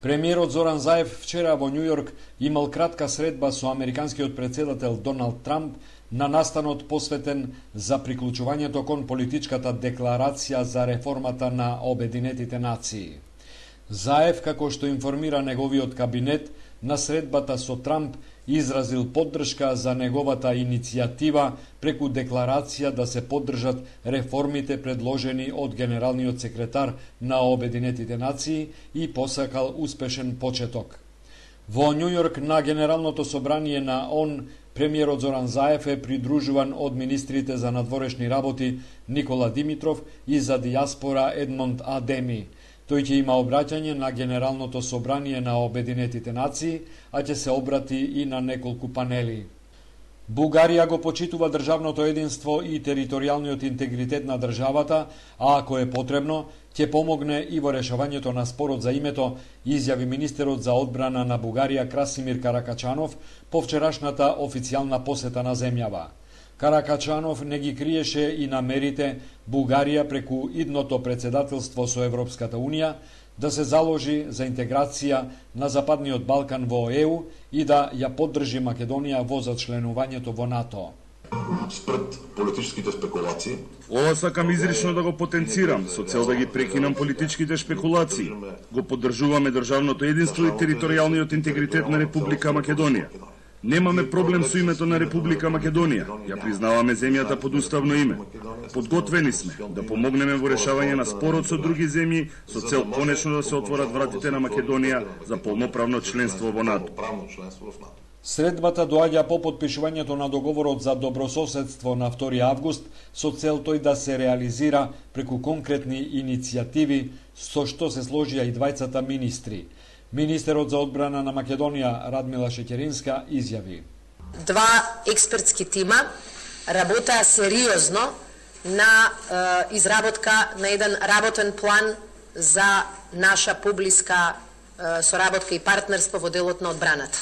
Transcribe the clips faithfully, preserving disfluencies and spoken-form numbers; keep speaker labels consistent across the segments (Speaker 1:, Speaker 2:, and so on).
Speaker 1: Премиерот Зоран Заев вчера во Њу Јорк имал кратка средба со американскиот председател Доналд Трамп на настанот посветен за приклучувањето кон политичката декларација за реформата на Обединетите нации. Заев, како што информира неговиот кабинет, на средбата со Трамп изразил поддршка за неговата иницијатива преку декларација да се поддржат реформите предложени од генералниот секретар на Обединетите нации и посакал успешен почеток. Во Њу Јорк на Генералното собрание на ООН премиерот Зоран Заев е придружуван од министрите за надворешни работи Никола Димитров и за дијаспора Едмонд Адеми. Тој ќе има обраќање на Генералното собрание на Обединетите нации, а ќе се обрати и на неколку панели. Бугарија го почитува државното единство и територијалниот интегритет на државата, а ако е потребно, ќе помогне и во решавањето на спорот за името, изјави министерот за одбрана на Бугарија Красимир Каракачанов по вчерашната официјална посета на земјава. Каракачанов не ги криеше и намерите Бугарија преку идното председателство со Европската Унија да се заложи за интеграција на Западниот Балкан во Е У и да ја поддржи Македонија во зачленувањето во НАТО.
Speaker 2: Спред политичките спекулации.
Speaker 3: Ова сакам изрично да го потенцирам со цел да ги прекинам политичките спекулации. Го поддржуваме државното единство и територијалниот интегритет на Република Македонија. Немаме проблем со името на Република Македонија. Ја признаваме земјата под уставно име. Подготвени сме да помогнеме во решавање на спорот со други земји со цел конечно да се отворат вратите на Македонија за полноправно членство во НАТО.
Speaker 1: Средбата доаѓа по потпишувањето на договорот за добрососедство на втори август со цел тој да се реализира преку конкретни иницијативи со што се сложија и двајцата министри. Министерот за одбрана на Македонија Радмила Шеќеринска изјави:
Speaker 4: Два експертски тима работеа сериозно на е, изработка на еден работен план за наша публиска е, соработка и партнерство во делот на одбраната.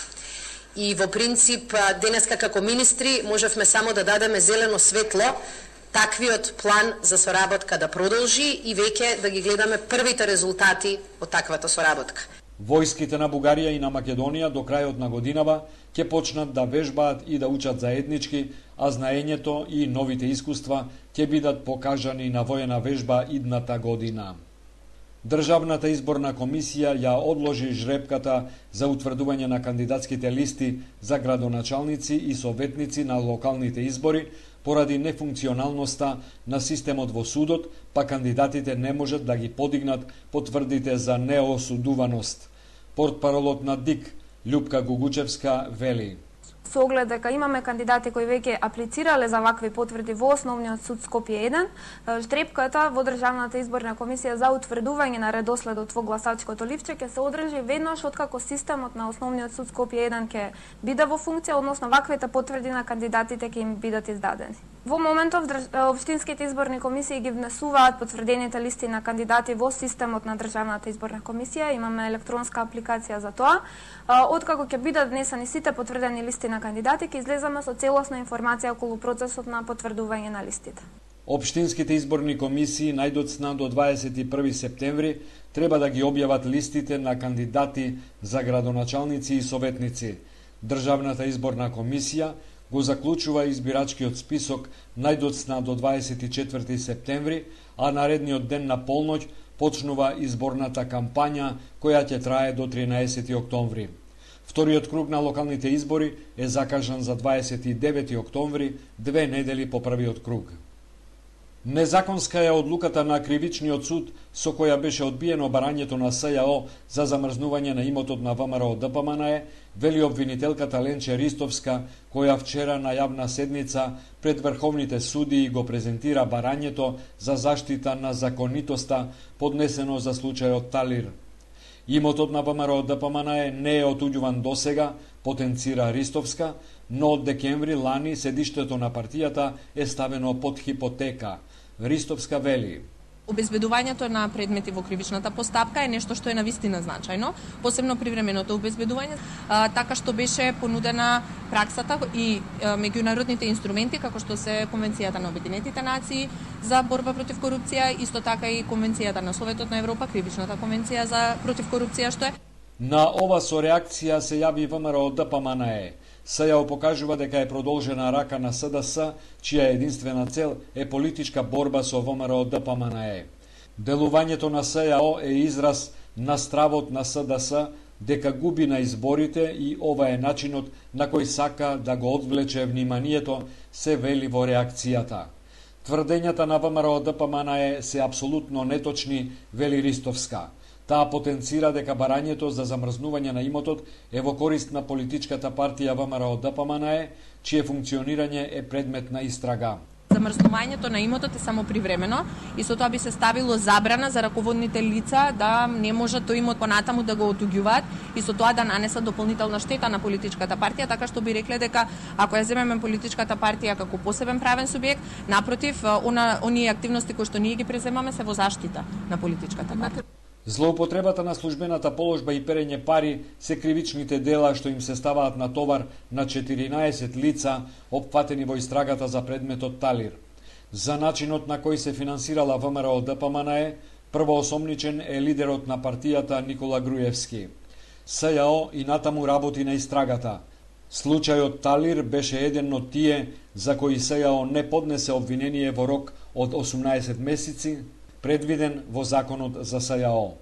Speaker 4: И во принцип денеска како министри можевме само да дадеме зелено светло таквиот план за соработка да продолжи и веќе да ги гледаме првите резултати од таквата соработка.
Speaker 1: Војските на Бугарија и на Македонија до крајот на годинава ќе почнат да вежбаат и да учат заеднички, а знаењето и новите искуства ќе бидат покажани на воена вежба идната година. Државната изборна комисија ја одложи жребката за утврдување на кандидатските листи за градоначалници и советници на локалните избори поради нефункционалноста на системот во судот, па кандидатите не можат да ги подигнат потврдите за неосудуваност. Портпаролот на ДИК Љупка Гугучевска вели:
Speaker 5: Со оглед дека имаме кандидати кои веќе аплицирале за вакви потврди во Основниот суд Скопје еден, ждребката во Државната изборна комисија за утврдување на редоследот во гласачкото ливче ќе се одржи веднаш откако системот на Основниот суд Скопје еден ќе биде во функција, односно ваквите потврди на кандидатите ќе им бидат издадени. Во моментов општинските изборни комисии ги внесуваат потврдените листи на кандидати во системот на Државната изборна комисија. Имаме електронска апликација за тоа. Откако ќе бидат внесени сите потврдени листи на кандидати, ќе излеземе со целосна информација околу процесот на потврдување на листите.
Speaker 1: Општинските изборни комисии најдоцна до дваесет и први септември треба да ги објават листите на кандидати за градоначалници и советници. Државната изборна комисија го заклучува избирачкиот список најдоцна до дваесет и четврти септември, а наредниот ден на полноќ почнува изборната кампања која ќе трае до тринаесети октомври. Вториот круг на локалните избори е закажан за дваесет и девети октомври, две недели по првиот круг. Незаконска е одлуката на Кривичниот суд со која беше одбиено барањето на С Ј О за замрзнување на имотот на ВМРО Д П М Н Е, вели обвинителката Ленче Ристовска, која вчера на јавна седница пред врховните судии го презентира барањето за заштита на законитоста поднесено за случајот Талир. Имотот на ВМРО Д П М Н Е не е отуѓуван досега, потенцира Ристовска, но од декември лани седиштето на партијата е ставено под хипотека. Ристовска вели:
Speaker 6: Обезбедувањето на предмети во кривичната постапка е нешто што е навистина значајно, посебно привременото обезбедување, а, така што беше понудена праксата и а, меѓународните инструменти, како што се Конвенцијата на Обединетите нации за борба против корупција, исто така и Конвенцијата на Советот на Европа, Кривичната конвенција за против корупција, што е
Speaker 1: На ова со реакција се јави ВМРО Д П М Н Е. С Ја покажува дека е продолжена рака на С Д С, чија единствена цел е политичка борба со ВМРО Д П М Н Е. Делувањето на С Ја О е израз на стравот на С Д С дека губи на изборите и ова е начинот на кој сака да го одвлече вниманието, се вели во реакцијата. Тврдењата на ВМРО Д П М Н Е се апсолутно неточни, вели Ристовска. Таа потенцира дека барањето за замрзнување на имотот е во корист на политичката партија ВМРО Д П М Н Е, чие функционирање е предмет на истрага.
Speaker 6: Замрзнувањето на имотот е само привремено и со тоа би се ставило забрана за раководните лица да не можат тој имот понатаму да го отуѓуваат и со тоа да нанесат дополнителна штета на политичката партија, така што би рекле дека ако ја земеме политичката партија како посебен правен субјект, напротив, она оние активности кои што ние ги преземаме се во заштита на политичката партија.
Speaker 1: Злоупотребата на службената положба и перење пари се кривичните дела што им се ставаат на товар на четиринаесет лица опфатени во истрагата за предметот Талир. За начинот на кој се финансирала ВМРО Д П М Н Е, првоосомничен е лидерот на партијата Никола Груевски. С Ја О и натаму работи на истрагата. Случајот Талир беше еден од тие за кои С Ја О не поднесе обвинение во рок од осумнаесет месеци, предвиден во законот за С Ја О.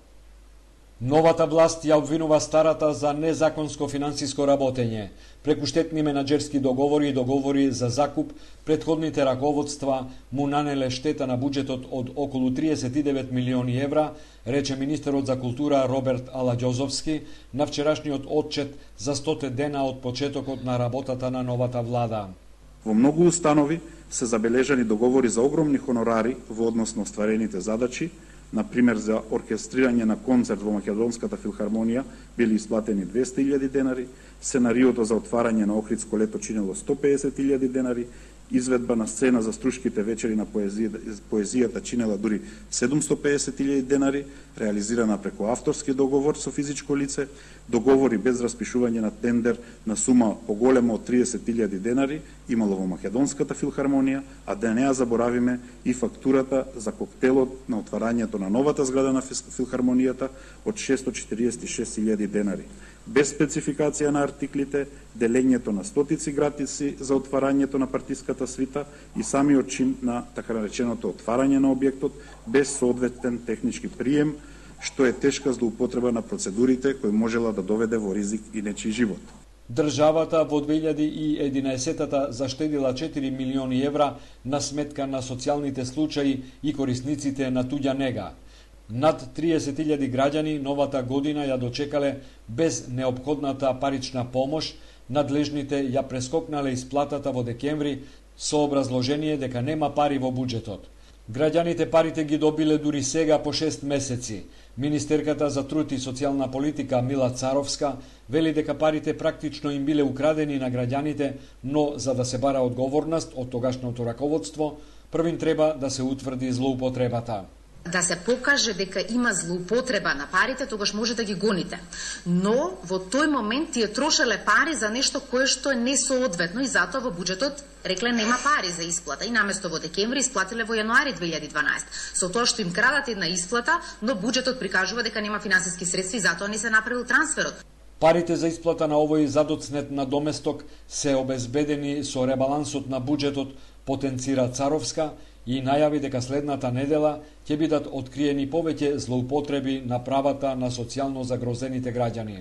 Speaker 1: Новата власт ја обвинува старата за незаконско финансиско работење, преку штетни менаџерски договори и договори за закуп. Претходните раководства му нанеле штета на буџетот од околу триесет и девет милиони евра, рече министерот за култура Роберт Аладјозовски на вчерашниот отчет за стоте дена од почетокот на работата на новата влада.
Speaker 7: Во многу установи се забележани договори за огромни хонорари во однос на остварените задачи. Например, за оркестрирање на концерт во Македонската филхармонија били исплатени двесте илјади денари, сценариото за отварање на Охридско лето чинело сто педесет илјади денари, изведба на сцена за Струшките вечери на поезијата, поезијата чинела дури седумсто педесет илјади денари, реализирана преку авторски договор со физичко лице, договори без распишување на тендер на сума поголема од триесет илјади денари имало во Македонската филхармонија, а да не ја заборавиме и фактурата за коктелот на отварањето на новата зграда на филхармонијата од шестстотини четириесет и шест илјади денари. Без спецификација на артиклите, делењето на стотици гратиси за отварањето на партиската свита и самиот чин на така нареченото отварање на објектот без соодветен технички прием, што е тешка злоупотреба на процедурите кој можела да доведе во ризик и нечи живот.
Speaker 1: Државата во две илјади и единаесетта заштедила четири милиони евра на сметка на социјалните случаи и корисниците на туѓа нега. Над триесет илјади граѓани новата година ја дочекале без неопходната парична помош, надлежните ја прескокнале исплатата во декември со образложение дека нема пари во буџетот. Граѓаните парите ги добиле дури сега по шест месеци. Министерката за труд и социјална политика Мила Царовска вели дека парите практично им биле украдени на граѓаните, но за да се бара одговорност од тогашното раководство, првин треба да се утврди злоупотребата.
Speaker 8: Да се покаже дека има злоупотреба на парите, тогаш може да ги гоните. Но во тој момент тие трошеле пари за нешто кое што е несоодветно и затоа во буџетот рекле нема пари за исплата и наместо во декември исплатиле во јануари две илјади и дванаесетта. Со тоа што им крадат една исплата, но буџетот прикажува дека нема финансиски средства и затоа не се направил трансферот.
Speaker 1: Парите за исплата на овој задоцнет надоместок се обезбедени со ребалансот на буџетот, потенцира Царовска, и најави дека следната недела ќе бидат откриени повеќе злоупотреби на правата на социјално загрозените граѓани.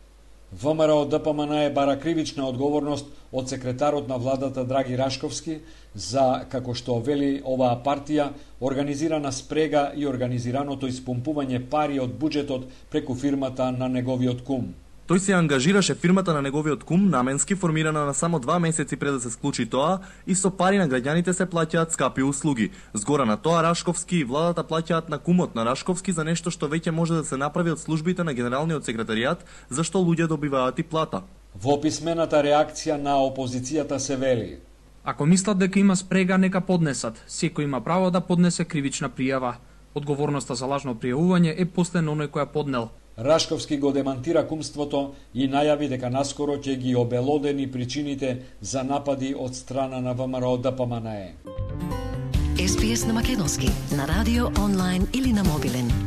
Speaker 1: ВМРО Д П М Н Е бара кривична одговорност од секретарот на владата Драги Рашковски за, како што вели оваа партија, организирана спрега и организираното испумпување пари од буџетот преку фирмата на неговиот кум.
Speaker 9: Тој се ангажираше фирмата на неговиот кум наменски формирана на само два месеци пред да се склучи тоа и со пари на граѓаните се плаќаат скапи услуги. Згора на тоа Рашковски и владата плаќаат на кумот на Рашковски за нешто што веќе може да се направи од службите на генералниот секретаријат, зашто луѓе добиваат и плата.
Speaker 1: Во писмената реакција на опозицијата се вели:
Speaker 10: ако мислат дека има спрега, нека поднесат. Секој има право да поднесе кривична пријава. Одговорноста за лажно пријавување е после на оној кој ја поднел.
Speaker 1: Рашковски го демантира кумството и најави дека наскоро ќе ги обелодени причините за напади од страна на ВМРО Д П М Н Е.
Speaker 11: Ес Би Ес на македонски, на радио, онлайн или на мобилен.